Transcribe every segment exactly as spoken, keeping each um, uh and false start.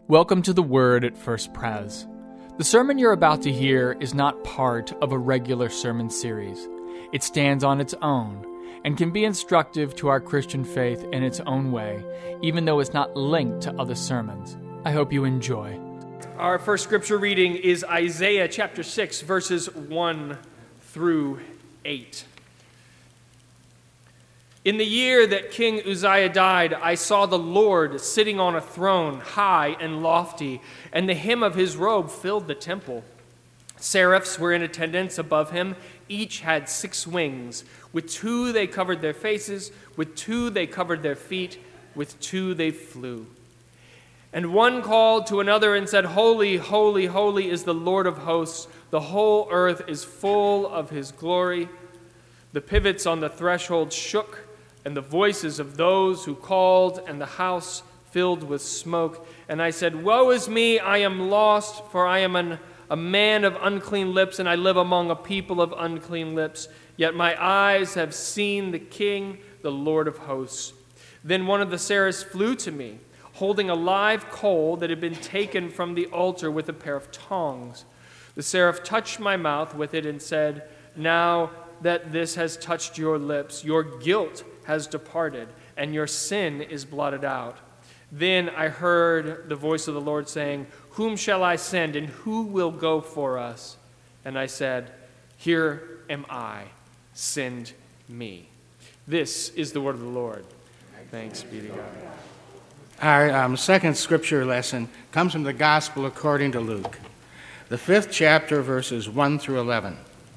Welcome to the Word at First Pres. The sermon you're about to hear is not part of a regular sermon series. It stands on its own and can be instructive to our Christian faith in its own way, even though it's not linked to other sermons. I hope you enjoy. Our first scripture reading is Isaiah chapter six, verses one through eight. In the year that King Uzziah died, I saw the Lord sitting on a throne, high and lofty, and the hem of his robe filled the temple. Seraphs were in attendance above him. Each had six wings. With two they covered their faces, with two they covered their feet, with two they flew. And one called to another and said, "Holy, holy, holy is the Lord of hosts. The whole earth is full of his glory." The pivots on the threshold shook, and the voices of those who called, and the house filled with smoke. And I said, "Woe is me, I am lost, for I am an, a man of unclean lips, and I live among a people of unclean lips. Yet my eyes have seen the King, the Lord of hosts." Then one of the seraphs flew to me, holding a live coal that had been taken from the altar with a pair of tongs. The seraph touched my mouth with it and said, "Now that this has touched your lips, your guilt has departed, and your sin is blotted out." Then I heard the voice of the Lord saying, "Whom shall I send, and who will go for us?" And I said, "Here am I, send me." This is the word of the Lord. Thanks be to God. Our um, second scripture lesson comes from the Gospel according to Luke, the fifth chapter, verses one through eleven.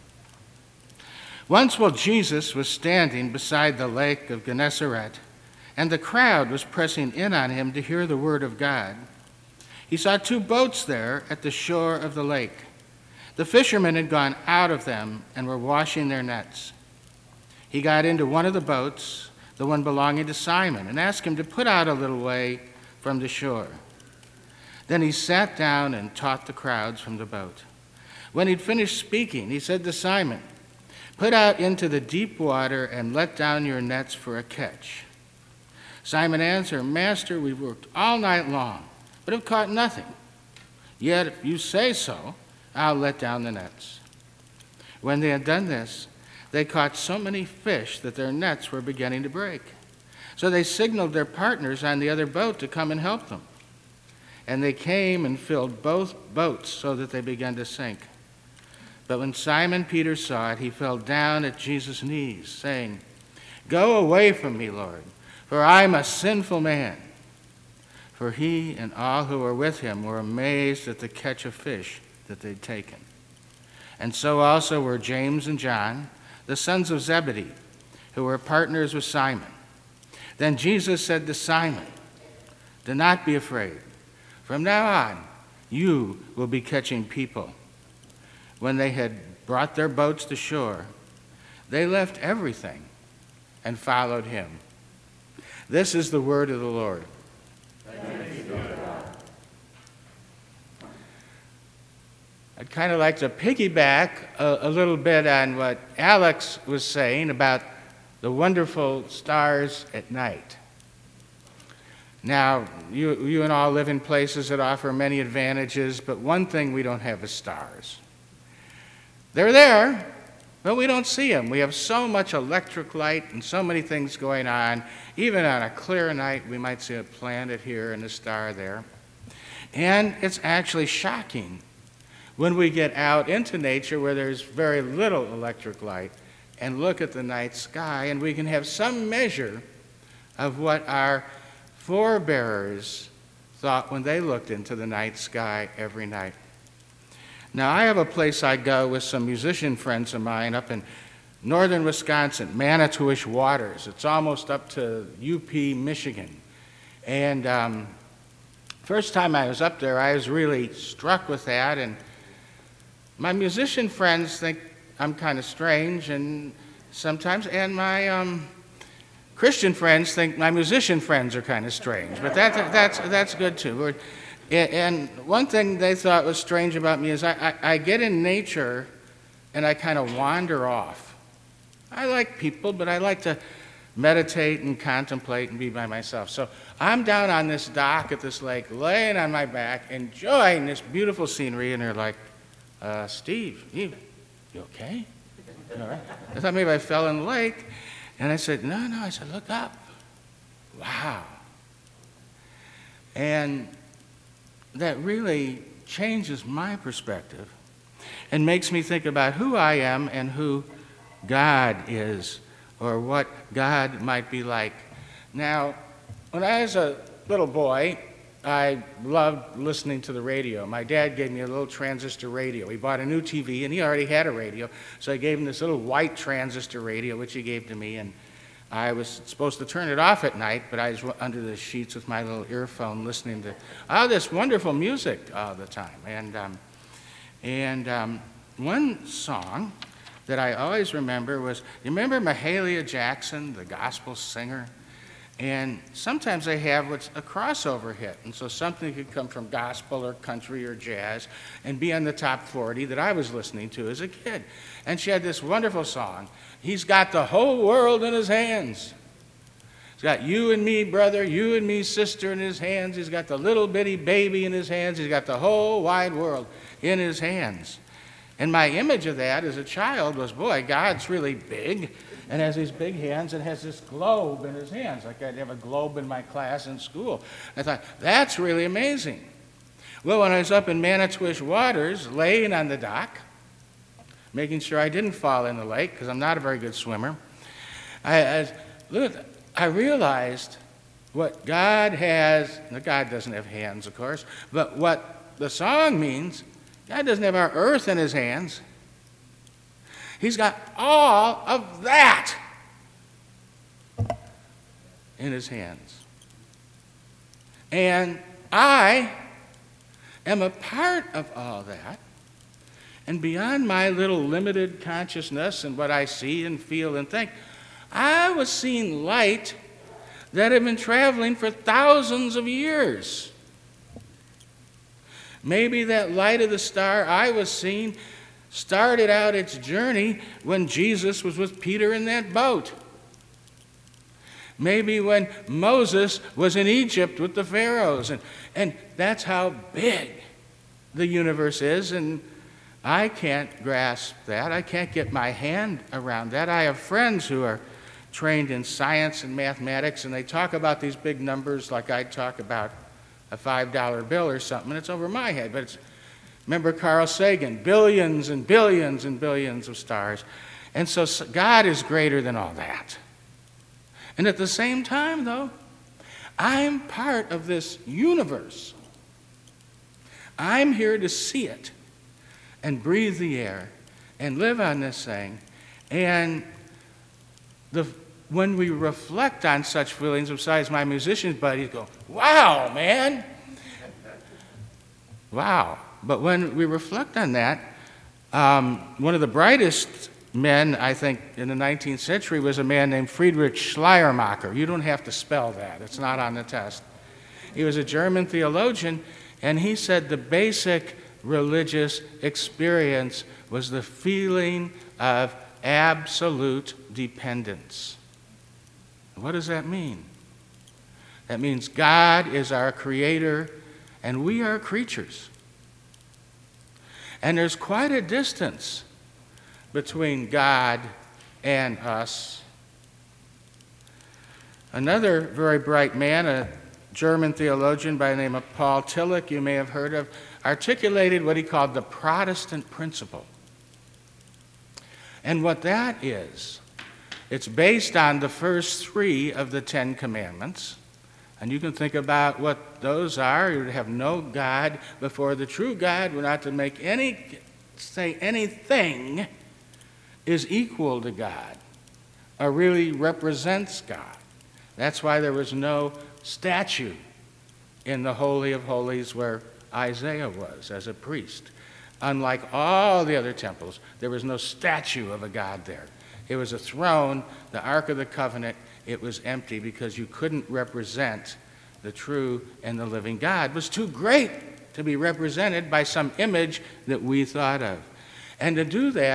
Once while Jesus was standing beside the lake of Gennesaret, and the crowd was pressing in on him to hear the word of God, he saw two boats there at the shore of the lake. The fishermen had gone out of them and were washing their nets. He got into one of the boats, the one belonging to Simon, and asked him to put out a little way from the shore. Then he sat down and taught the crowds from the boat. When he'd finished speaking, he said to Simon, "Put out into the deep water and let down your nets for a catch." Simon answered, "Master, we've worked all night long, but have caught nothing. Yet if you say so, I'll let down the nets." When they had done this, they caught so many fish that their nets were beginning to break. So they signaled their partners on the other boat to come and help them. And they came and filled both boats so that they began to sink. But when Simon Peter saw it, he fell down at Jesus' knees, saying, "Go away from me, Lord, for I am a sinful man." For he and all who were with him were amazed at the catch of fish that they'd taken. And so also were James and John, the sons of Zebedee, who were partners with Simon. Then Jesus said to Simon, "Do not be afraid. From now on, you will be catching people." When they had brought their boats to shore, they left everything and followed him. This is the word of the Lord. Thanks be to God. I'd kind of like to piggyback a, a little bit on what Alex was saying about the wonderful stars at night. Now, you, you and all live in places that offer many advantages, but one thing we don't have is stars. They're there, but we don't see them. We have so much electric light and so many things going on. Even on a clear night, we might see a planet here and a star there. And it's actually shocking when we get out into nature where there's very little electric light and look at the night sky, and we can have some measure of what our forebears thought when they looked into the night sky every night. Now, I have a place I go with some musician friends of mine up in northern Wisconsin, Manitowish Waters. It's almost up to U P, Michigan. And um, first time I was up there, I was really struck with that. And my musician friends think I'm kind of strange, and sometimes, and my um, Christian friends think my musician friends are kind of strange. But that, that's, that's good too. We're, And one thing they thought was strange about me is I, I, I get in nature and I kind of wander off. I like people, but I like to meditate and contemplate and be by myself. So I'm down on this dock at this lake, laying on my back, enjoying this beautiful scenery, and they're like, uh, Steve, you, you okay? You all right? I thought maybe I fell in the lake, and I said, no, no. I said, look up. Wow. And that really changes my perspective and makes me think about who I am and who God is, or what God might be like. Now, when I was a little boy, I loved listening to the radio. My dad gave me a little transistor radio. He bought a new T V, and he already had a radio, so I gave him this little white transistor radio, which he gave to me, and I was supposed to turn it off at night, but I was under the sheets with my little earphone listening to all this wonderful music all the time. And, um, and um, one song that I always remember was, you remember Mahalia Jackson, the gospel singer? And sometimes they have what's a crossover hit, and so something could come from gospel or country or jazz and be on the top forty that I was listening to as a kid. And she had this wonderful song, He's got the whole world in his hands. He's got you and me, brother, you and me, sister, in his hands. He's got the little bitty baby in his hands. He's got the whole wide world in his hands. And my image of that as a child was, boy, God's really big and has these big hands and has this globe in his hands, like I'd have a globe in my class in school. I thought, that's really amazing. Well, when I was up in Manitowish waters, laying on the dock, making sure I didn't fall in the lake, because I'm not a very good swimmer, I, I, look, I realized what God has. Now, God doesn't have hands, of course, but what the song means, God doesn't have our earth in his hands. He's got all of that in his hands. And I am a part of all that. And beyond my little limited consciousness and what I see and feel and think, I was seeing light that had been traveling for thousands of years. Maybe that light of the star I was seeing started out its journey when Jesus was with Peter in that boat. Maybe when Moses was in Egypt with the pharaohs. And, and that's how big the universe is. And I can't grasp that. I can't get my hand around that. I have friends who are trained in science and mathematics, and they talk about these big numbers like I talk about a five dollar bill or something, and it's over my head. But it's, remember Carl Sagan, billions and billions and billions of stars. And so God is greater than all that. And at the same time, though, I'm part of this universe. I'm here to see it and breathe the air and live on this thing. And the, when we reflect on such feelings, besides my musician buddies go, wow, man. Wow. But when we reflect on that, um, one of the brightest men, I think, in the nineteenth century was a man named Friedrich Schleiermacher. You don't have to spell that. It's not on the test. He was a German theologian, and he said the basic religious experience was the feeling of absolute dependence. What does that mean? That means God is our creator and we are creatures. And there's quite a distance between God and us. Another very bright man, a German theologian by the name of Paul Tillich, you may have heard of, articulated what he called the Protestant principle. And what that is, it's based on the first three of the Ten Commandments. And you can think about what those are. You're to have no God before the true God. We're not to make any, say anything is equal to God or really represents God. That's why there was no statue in the Holy of Holies where Isaiah was as a priest. Unlike all the other temples, there was no statue of a god there. It was a throne, the Ark of the Covenant. It was empty because you couldn't represent the true and the living God. It was too great to be represented by some image that we thought of. And to do that,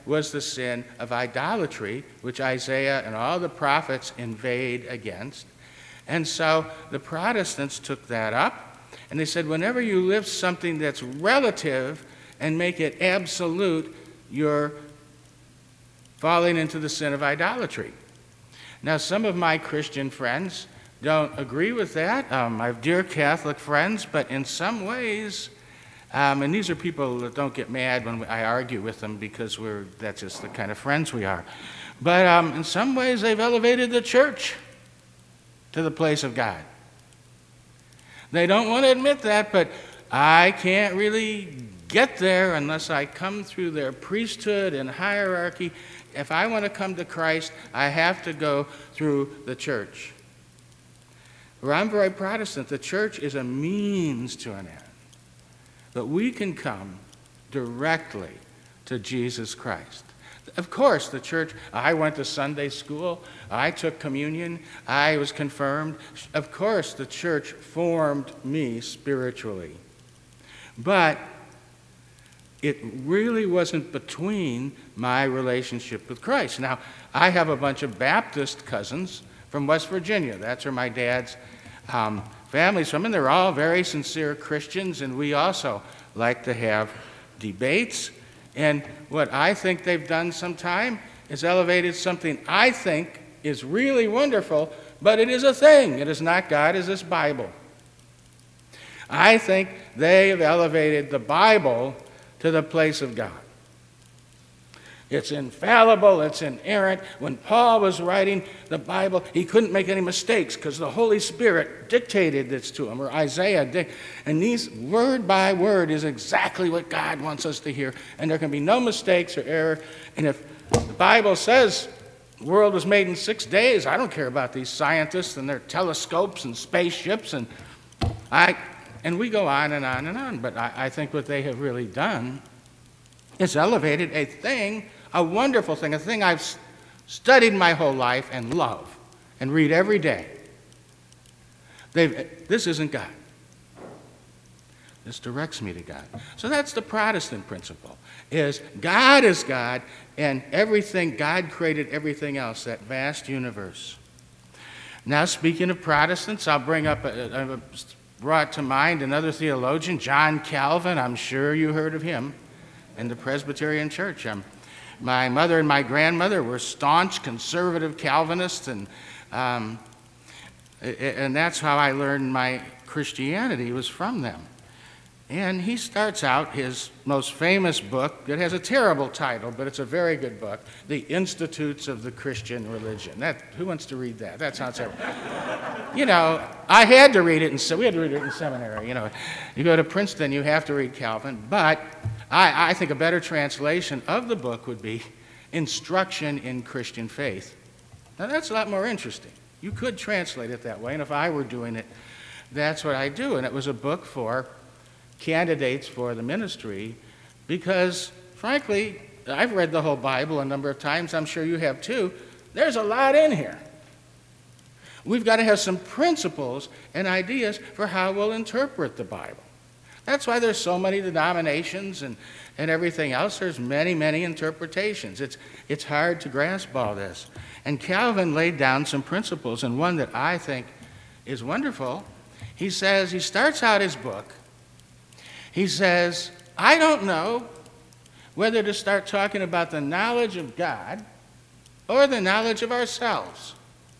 was the sin of idolatry, which Isaiah and all the prophets inveighed against. And so the Protestants took that up, and they said, whenever you live something that's relative and make it absolute, you're falling into the sin of idolatry. Now, some of my Christian friends don't agree with that. Um, I have dear Catholic friends, but in some ways, um, and these are people that don't get mad when I argue with them because we're that's just the kind of friends we are. But um, in some ways, they've elevated the church to the place of God. They don't want to admit that, but I can't really get there unless I come through their priesthood and hierarchy. If I want to come to Christ, I have to go through the church. Where I'm very Protestant, the church is a means to an end. But we can come directly to Jesus Christ. Of course, the church, I went to Sunday school, I took communion, I was confirmed. Of course, the church formed me spiritually. But it really wasn't between my relationship with Christ. Now, I have a bunch of Baptist cousins from West Virginia. That's where my dad's um, family's from, and they're all very sincere Christians, and we also like to have debates. And what I think they've done sometime is elevated something I think is really wonderful, but it is a thing. It is not God, it is this Bible. I think they have elevated the Bible to the place of God. It's infallible, it's inerrant. When Paul was writing the Bible, he couldn't make any mistakes because the Holy Spirit dictated this to him, or Isaiah did. And these, word by word, is exactly what God wants us to hear. And there can be no mistakes or error. And if the Bible says the world was made in six days, I don't care about these scientists and their telescopes and spaceships. And I, and we go on and on and on. But I, I think what they have really done is elevated a thing, a wonderful thing, a thing I've studied my whole life and love and read every day. They've, this isn't God. This directs me to God. So that's the Protestant principle, is God is God, and everything, God created everything else, that vast universe. Now, speaking of Protestants, I'll bring up, a, a, brought to mind another theologian, John Calvin. I'm sure you heard of him in the Presbyterian Church. Um, my mother and my grandmother were staunch conservative Calvinists, and um, and that's how I learned my Christianity, was from them. And he starts out his most famous book. It has a terrible title, but it's a very good book, The Institutes of the Christian Religion. That, who wants to read that? That sounds terrible. You know, I had to read it, in, so we had to read it in seminary. You know, you go to Princeton, you have to read Calvin. But I, I think a better translation of the book would be Instruction in Christian Faith. Now, that's a lot more interesting. You could translate it that way, and if I were doing it, that's what I do. And it was a book for candidates for the ministry because, frankly, I've read the whole Bible a number of times. I'm sure you have too. There's a lot in here. We've got to have some principles and ideas for how we'll interpret the Bible. That's why there's so many denominations and, and everything else. There's many, many interpretations. It's, it's hard to grasp all this. And Calvin laid down some principles, and one that I think is wonderful. He says, he starts out his book, he says, I don't know whether to start talking about the knowledge of God or the knowledge of ourselves.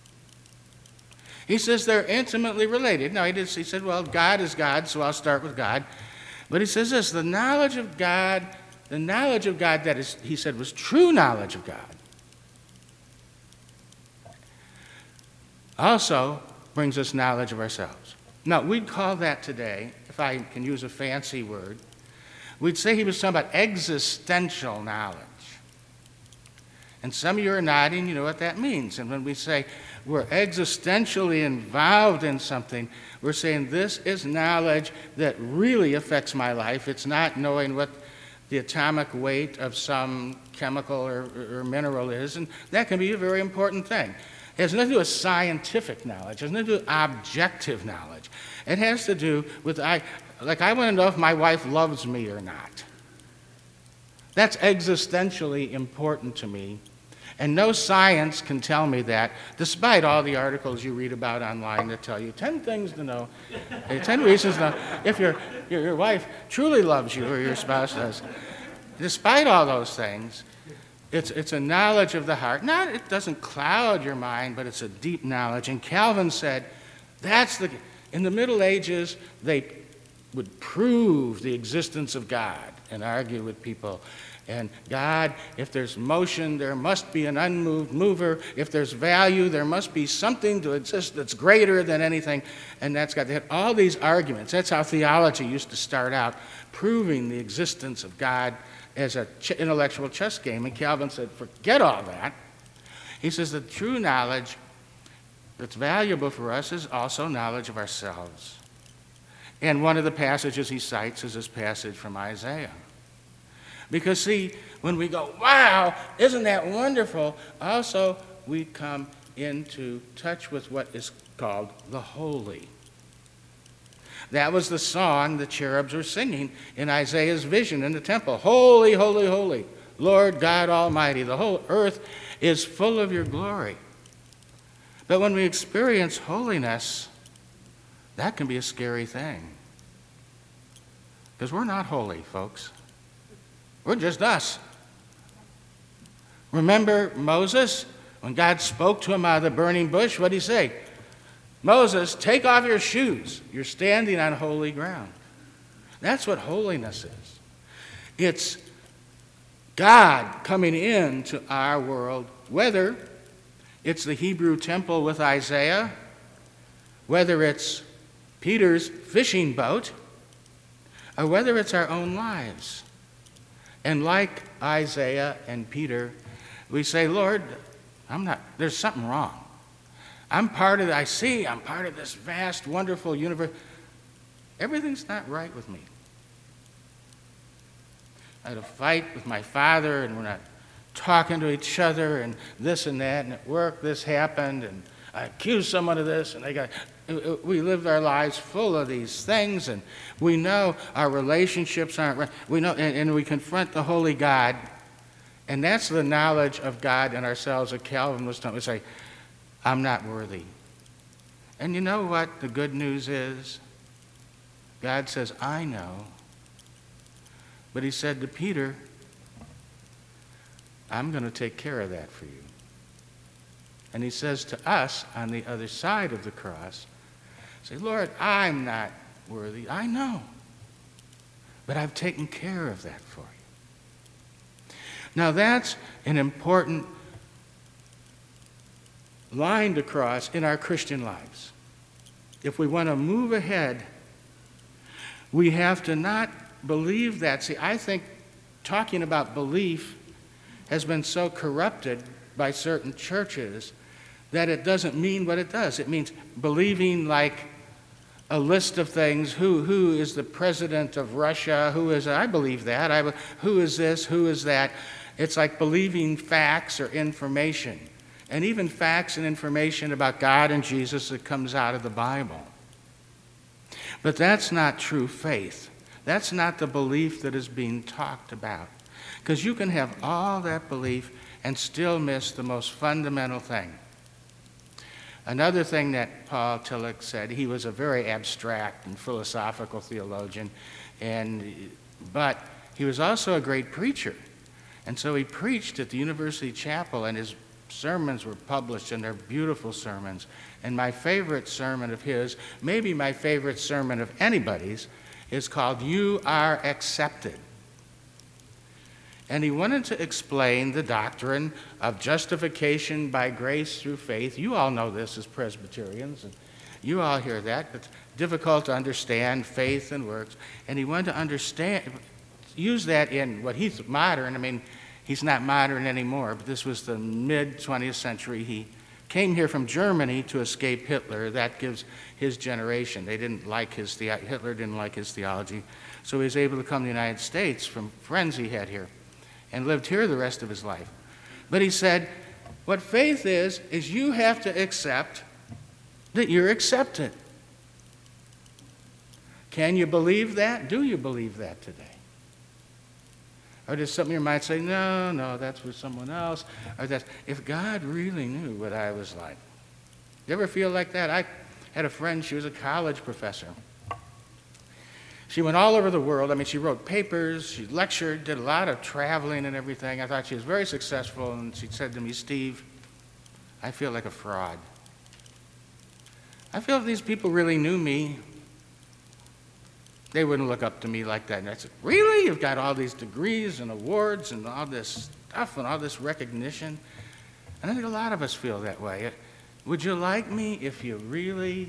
He says they're intimately related. Now, he, did, he said, well, God is God, so I'll start with God. But he says this, the knowledge of God, the knowledge of God that is, he said, was true knowledge of God, also brings us knowledge of ourselves. Now, we'd call that today, if I can use a fancy word, we'd say he was talking about existential knowledge. And some of you are nodding, you know what that means. And when we say we're existentially involved in something, we're saying this is knowledge that really affects my life. It's not knowing what the atomic weight of some chemical or, or mineral is, and that can be a very important thing. It has nothing to do with scientific knowledge. It has nothing to do with objective knowledge. It has to do with, I, like I want to know if my wife loves me or not. That's existentially important to me. And no science can tell me that, despite all the articles you read about online that tell you ten things to know, ten reasons to know if your, your, your wife truly loves you or your spouse does. Despite all those things, it's, it's a knowledge of the heart. Not, it doesn't cloud your mind, but it's a deep knowledge. And Calvin said, that's the, in the Middle Ages, they would prove the existence of God and argue with people. And God, if there's motion, there must be an unmoved mover. If there's value, there must be something to exist that's greater than anything. And that's God. They had all these arguments. That's how theology used to start out, proving the existence of God as an ch- intellectual chess game. And Calvin said, forget all that. He says the true knowledge that's valuable for us is also knowledge of ourselves. And one of the passages he cites is this passage from Isaiah. Because, see, when we go, wow, isn't that wonderful? Also, we come into touch with what is called the holy. That was the song the cherubs were singing in Isaiah's vision in the temple. Holy, holy, holy, Lord God Almighty. The whole earth is full of your glory. But when we experience holiness, that can be a scary thing. Because we're not holy, folks. We're just us. Remember Moses? When God spoke to him out of the burning bush, what did he say? Moses, take off your shoes. You're standing on holy ground. That's what holiness is. It's God coming into our world, whether it's the Hebrew temple with Isaiah, whether it's Peter's fishing boat, or whether it's our own lives. And like Isaiah and Peter, we say, Lord, I'm not, there's something wrong. I'm part of, I see, I'm part of this vast, wonderful universe. Everything's not right with me. I had a fight with my father, and we're not talking to each other, and this and that, and at work this happened, and I accused someone of this, and they got, we lived our lives full of these things, and we know our relationships aren't right. We know, and, and we confront the holy God, and that's the knowledge of God and ourselves that Calvin was talking. We say, I'm not worthy. And you know what the good news is? God says, I know. But he said to Peter, I'm going to take care of that for you. And he says to us on the other side of the cross, say, Lord, I'm not worthy. I know. But I've taken care of that for you. Now that's an important line to cross in our Christian lives. If we want to move ahead, we have to not believe that. See, I think talking about belief has been so corrupted by certain churches that it doesn't mean what it does. It means believing like a list of things. Who, who is the president of Russia? Who is, I believe that. I, who is this? Who is that? It's like believing facts or information. And even facts and information about God and Jesus that comes out of the Bible. But that's not true faith. That's not the belief that is being talked about. Because you can have all that belief and still miss the most fundamental thing. Another thing that Paul Tillich said, he was a very abstract and philosophical theologian, and, but he was also a great preacher. And so he preached at the University Chapel, and his sermons were published, and they're beautiful sermons. And my favorite sermon of his, maybe my favorite sermon of anybody's, is called You Are Accepted. And he wanted to explain the doctrine of justification by grace through faith. You all know this as Presbyterians, and you all hear that. It's difficult to understand faith and works. And he wanted to understand, use that in what he's modern. I mean, he's not modern anymore, but this was the mid twentieth century. He came here from Germany to escape Hitler. That gives his generation. They didn't like his, the- Hitler didn't like his theology. So he was able to come to the United States from friends he had here, and lived here the rest of his life. But he said, what faith is, is you have to accept that you're accepted. Can you believe that? Do you believe that today? Or does something in your mind say, no, no, that's for someone else? Or that's, if God really knew what I was like. You ever feel like that? I had a friend, she was a college professor. She went all over the world. I mean, she wrote papers, she lectured, did a lot of traveling and everything. I thought she was very successful, and she said to me, Steve, I feel like a fraud. I feel if these people really knew me, they wouldn't look up to me like that. And I said, really? You've got all these degrees and awards and all this stuff and all this recognition? And I think a lot of us feel that way. Would you like me if you really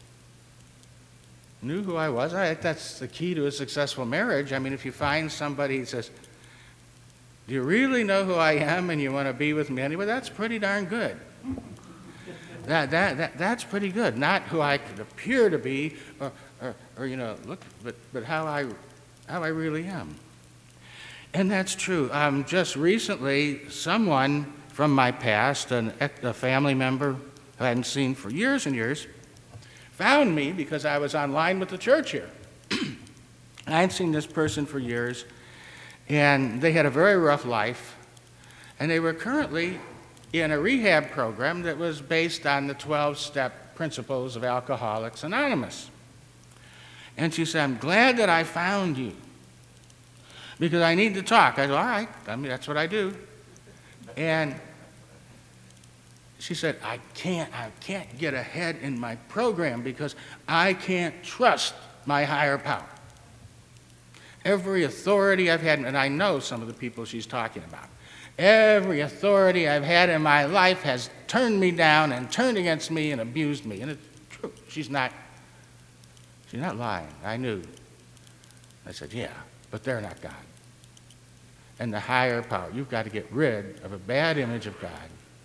knew who I was? I think that's the key to a successful marriage. I mean, if you find somebody who says, do you really know who I am and you want to be with me anyway? That's pretty darn good. That, that, that, that's pretty good. Not who I could appear to be or, or, or you know, look, but, but how, I, how I really am. And that's true. Um, just recently, someone from my past, an, a family member who I hadn't seen for years and years, found me because I was online with the church here. I hadn't seen this person for years, and they had a very rough life, and they were currently in a rehab program that was based on the twelve-step principles of Alcoholics Anonymous. And she said, I'm glad that I found you because I need to talk. I said, all right, I mean, that's what I do. And she said, I can't, I can't get ahead in my program because I can't trust my higher power. Every authority I've had, and I know some of the people she's talking about, every authority I've had in my life has turned me down and turned against me and abused me. And it's true. She's not, she's not lying. I knew. I said, yeah, but they're not God. And the higher power, you've got to get rid of a bad image of God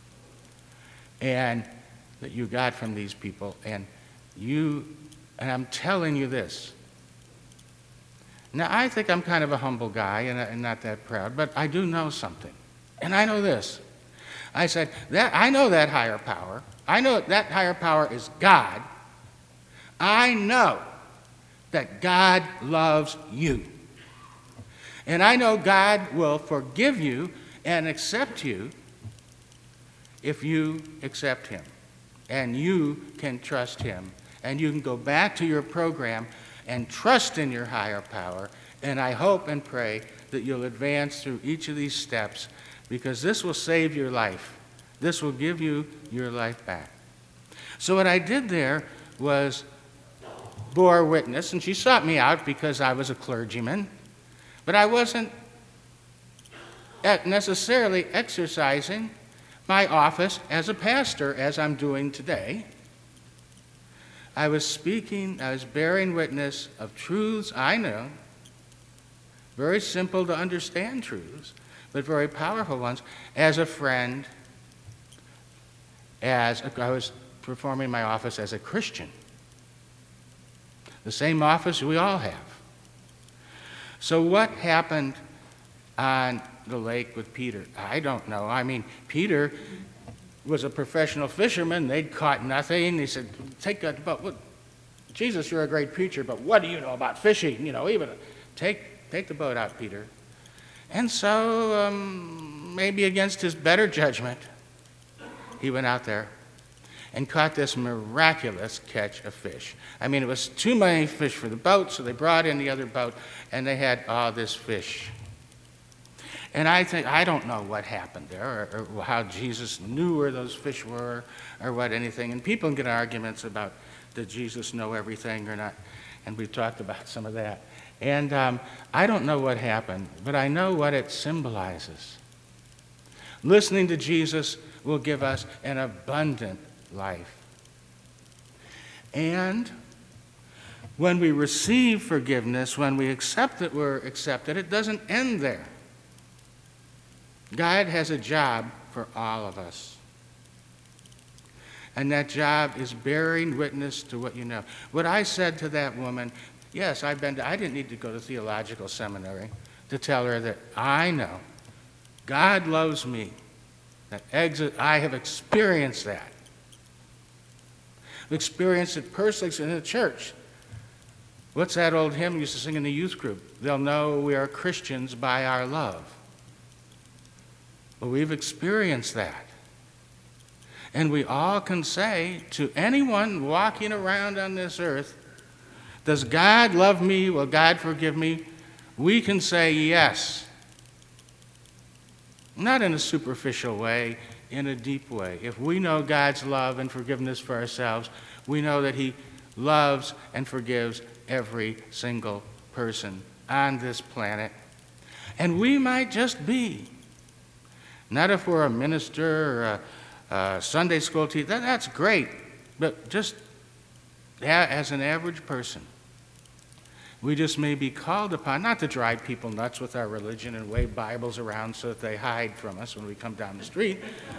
and that you got from these people. And you, and I'm telling you this. Now, I think I'm kind of a humble guy and, and not that proud, but I do know something. And I know this. I said, that I know that higher power. I know that higher power is God. I know that God loves you. And I know God will forgive you and accept you if you accept him. And you can trust him. And you can go back to your program and trust in your higher power. And I hope and pray that you'll advance through each of these steps, because this will save your life. This will give you your life back. So what I did there was bore witness, and she sought me out because I was a clergyman, but I wasn't necessarily exercising my office as a pastor as I'm doing today. I was speaking, I was bearing witness of truths I know, very simple to understand truths, but very powerful ones, as a friend, as a, I was performing my office as a Christian. The same office we all have. So what happened on the lake with Peter? I don't know. I mean, Peter was a professional fisherman. They'd caught nothing. He said, take that boat. Well, Jesus, you're a great preacher, but what do you know about fishing? You know, even take, take the boat out, Peter. And so, um, maybe against his better judgment, he went out there and caught this miraculous catch of fish. I mean, it was too many fish for the boat, so they brought in the other boat, and they had all this fish. And I think, I don't know what happened there, or, or how Jesus knew where those fish were, or what anything. And people get arguments about, did Jesus know everything or not? And we've talked about some of that. And um, I don't know what happened, but I know what it symbolizes. Listening to Jesus will give us an abundant life. And when we receive forgiveness, when we accept that we're accepted, it doesn't end there. God has a job for all of us. And that job is bearing witness to what you know. What I said to that woman, yes, I've been to, I didn't need to go to theological seminary to tell her that I know God loves me. That exit, I have experienced that. I've experienced it personally in the church. What's that old hymn we used to sing in the youth group? They'll know we are Christians by our love. Well, we've experienced that. And we all can say to anyone walking around on this earth, does God love me? Will God forgive me? We can say yes. Not in a superficial way, in a deep way. If we know God's love and forgiveness for ourselves, we know that he loves and forgives every single person on this planet. And we might just be, not if we're a minister or a, a Sunday school teacher, that, that's great, but just as an average person, we just may be called upon, not to drive people nuts with our religion and wave Bibles around so that they hide from us when we come down the street,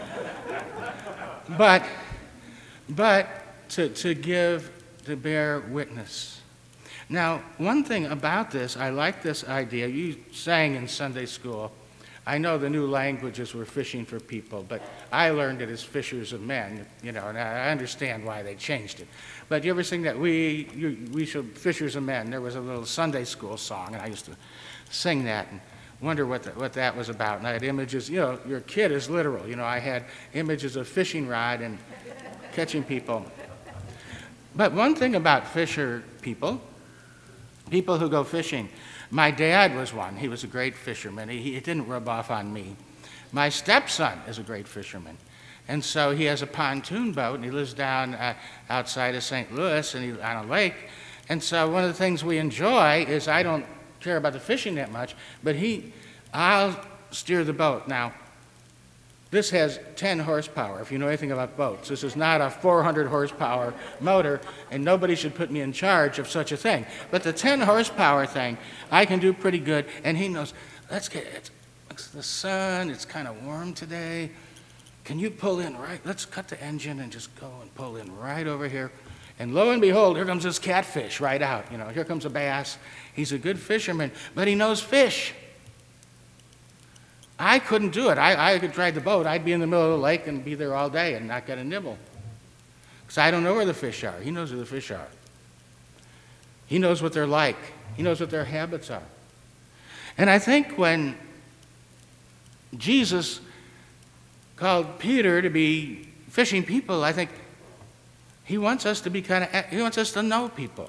but, but to, to give, to bear witness. Now, one thing about this, I like this idea. You sang in Sunday school, I know the new languages were fishing for people, but I learned it as fishers of men, you know, and I understand why they changed it. But you ever sing that, we, you, we should, fishers of men? There was a little Sunday school song, and I used to sing that and wonder what, the, what that was about. And I had images, you know, your kid is literal. You know, I had images of fishing rod and catching people. But one thing about fisher people, people who go fishing, my dad was one. He was a great fisherman. He, he, it didn't rub off on me. My stepson is a great fisherman. And so he has a pontoon boat, and he lives down uh, outside of Saint Louis and he, on a lake. And so one of the things we enjoy is, I don't care about the fishing that much, but he, I'll steer the boat. Now, this has ten horsepower, if you know anything about boats. This is not a four hundred horsepower motor, and nobody should put me in charge of such a thing. But the ten horsepower thing, I can do pretty good, and he knows, let's get, it's, it's the sun, it's kind of warm today. Can you pull in right, let's cut the engine and just go and pull in right over here. And lo and behold, here comes this catfish right out. You know, here comes a bass. He's a good fisherman, but he knows fish. I couldn't do it. I, I could drive the boat. I'd be in the middle of the lake and be there all day and not get a nibble. Because I don't know where the fish are. He knows where the fish are. He knows what they're like. He knows what their habits are. And I think when Jesus called Peter to be fishing people, I think he wants us to be kind of, he wants us to know people.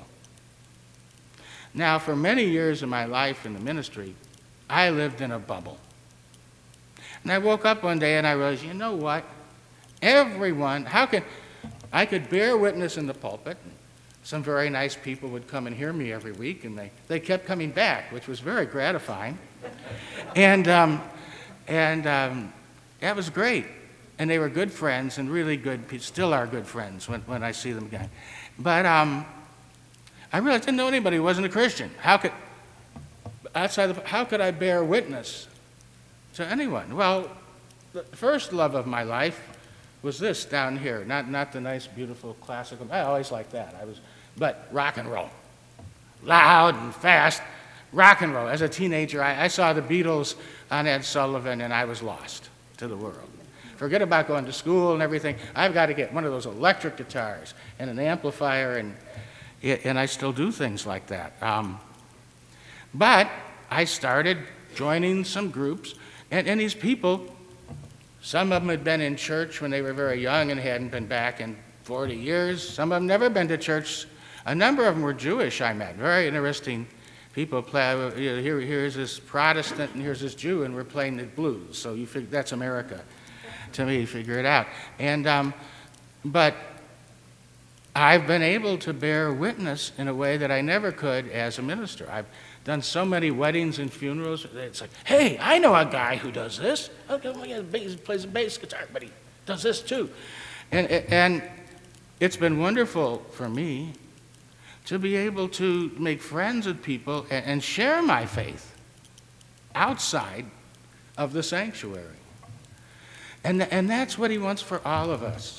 Now, for many years of my life in the ministry, I lived in a bubble. And I woke up one day and I realized, you know what? Everyone, how can, I could bear witness in the pulpit. Some very nice people would come and hear me every week, and they, they kept coming back, which was very gratifying. And, um, and um, that was great. And they were good friends and really good, still are good friends when, when I see them again. But um, I realized I didn't know anybody who wasn't a Christian. How could, outside of, how could I bear witness to anyone? Well, the first love of my life was this down here, not, not the nice, beautiful, classical, I always liked that, I was, but rock and roll. Loud and fast, rock and roll. As a teenager, I, I saw the Beatles on Ed Sullivan, and I was lost to the world. Forget about going to school and everything. I've got to get one of those electric guitars and an amplifier, and, and I still do things like that. Um, but I started joining some groups, and, and these people, some of them had been in church when they were very young and hadn't been back in forty years. Some of them never been to church. A number of them were Jewish, I met. Very interesting people. Play, you know, here, here's this Protestant and here's this Jew, and we're playing the blues. So you figure that's America. To me, figure it out. And, um, but I've been able to bear witness in a way that I never could as a minister. I've done so many weddings and funerals. It's like, hey, I know a guy who does this. He plays a bass guitar, but he does this too. And, and it's been wonderful for me to be able to make friends with people and, and share my faith outside of the sanctuary. And, and that's what he wants for all of us.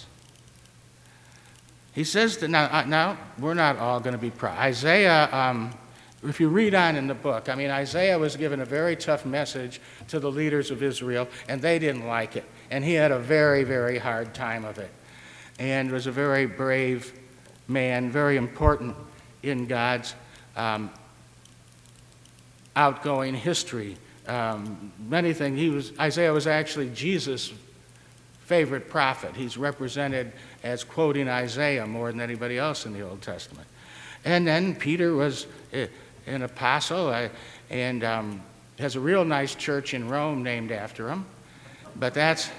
He says that now, now we're not all going to be proud. Isaiah, um, if you read on in the book, I mean, Isaiah was given a very tough message to the leaders of Israel, and they didn't like it. And he had a very, very hard time of it. And was a very brave man, very important in God's um, outgoing history. Um, many things. He was Isaiah was actually Jesus' favorite prophet. He's represented as quoting Isaiah more than anybody else in the Old Testament. And then Peter was an apostle uh, and um, has a real nice church in Rome named after him. But that's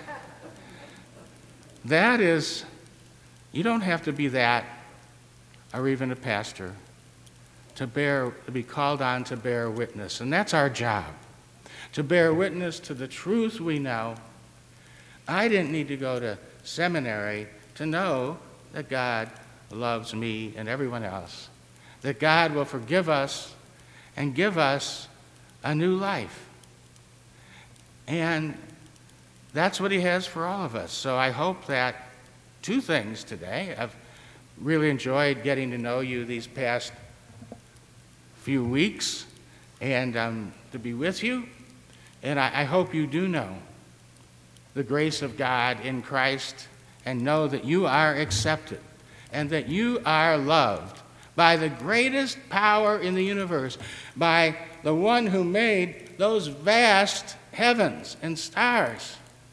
that is, you don't have to be that, or even a pastor, to bear to be called on to bear witness, and that's our job. To bear witness to the truth we know. I didn't need to go to seminary to know that God loves me and everyone else, that God will forgive us and give us a new life. And that's what he has for all of us. So I hope that two things today. I've really enjoyed getting to know you these past few weeks and um, to be with you. And I, I hope you do know the grace of God in Christ and know that you are accepted and that you are loved by the greatest power in the universe, by the one who made those vast heavens and stars.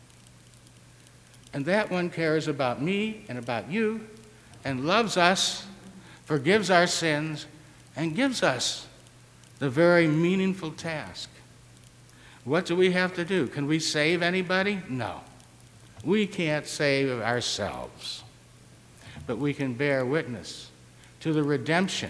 And that one cares about me and about you and loves us, forgives our sins, and gives us the very meaningful task. What do we have to do? Can we save anybody? No. We can't save ourselves. But we can bear witness to the redemption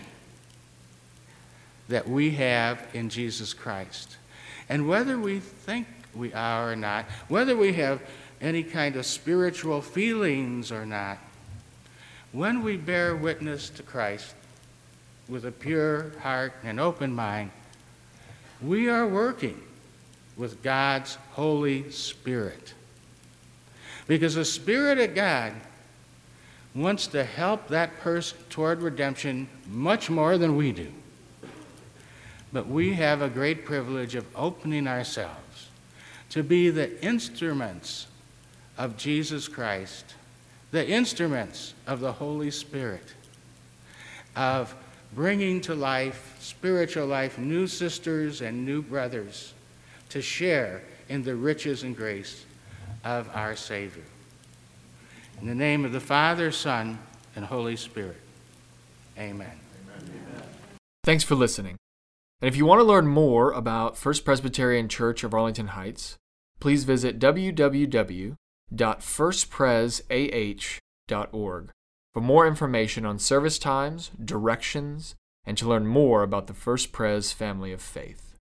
that we have in Jesus Christ. And whether we think we are or not, whether we have any kind of spiritual feelings or not, when we bear witness to Christ with a pure heart and open mind, we are working with God's Holy Spirit. Because the Spirit of God wants to help that person toward redemption much more than we do. But we have a great privilege of opening ourselves to be the instruments of Jesus Christ, the instruments of the Holy Spirit, of bringing to life, spiritual life, new sisters and new brothers to share in the riches and grace of our Savior. In the name of the Father, Son, and Holy Spirit. Amen. Amen. Thanks for listening. And if you want to learn more about First Presbyterian Church of Arlington Heights, please visit w w w dot first pres a h dot org for more information on service times, directions, and to learn more about the First Pres family of faith.